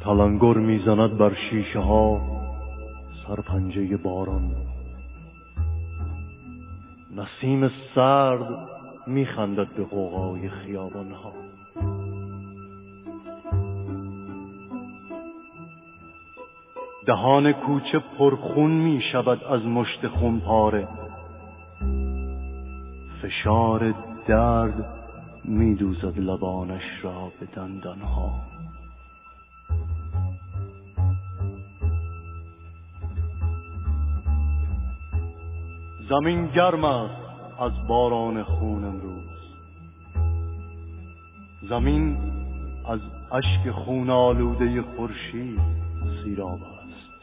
تلنگر میزند بر شیشه ها سرپنجه باران. نسیم سرد میخندد به غوغای خیابان ها. دهان کوچه پرخون میشود از مشت خونپاره. فشار درد میدوزد لبانش را به دندان ها. زمین گرم است از باران خون امروز. زمین از اشک خون آلوده خورشید سیراب است.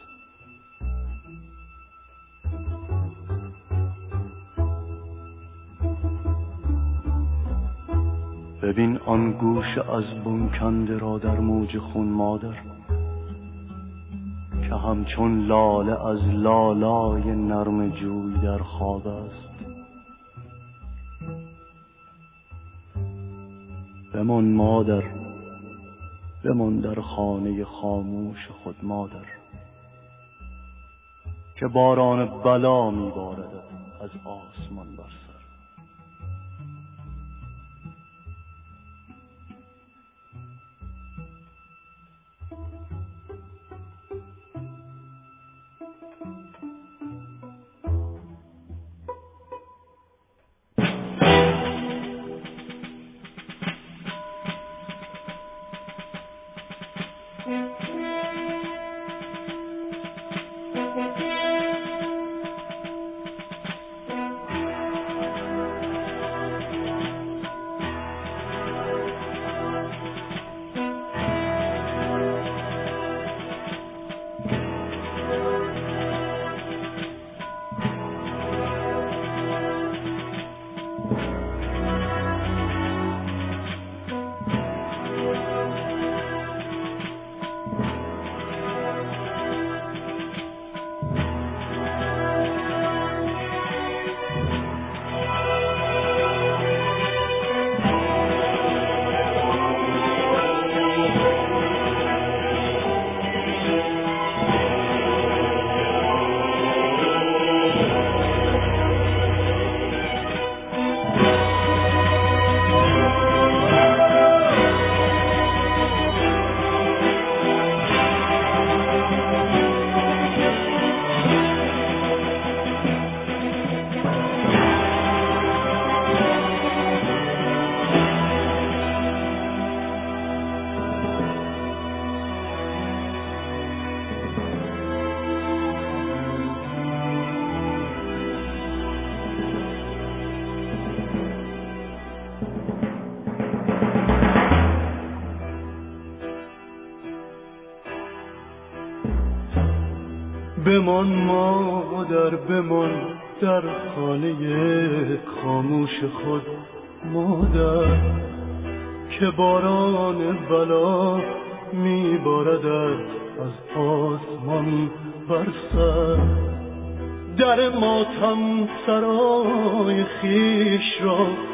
ببین آن گوش از بنکنده را در موج خون مادر، که همچون لاله از لالای نرم جوی در خواب است. بمان مادر، بمان در خانه خاموش خود مادر، که باران بلا میباردد از آسمان بر سر. بمان مادر، بمان در خانه خاموش خود مادر، که باران بلا میباردد از آسمان بر سر. در ماتم سرای خیش را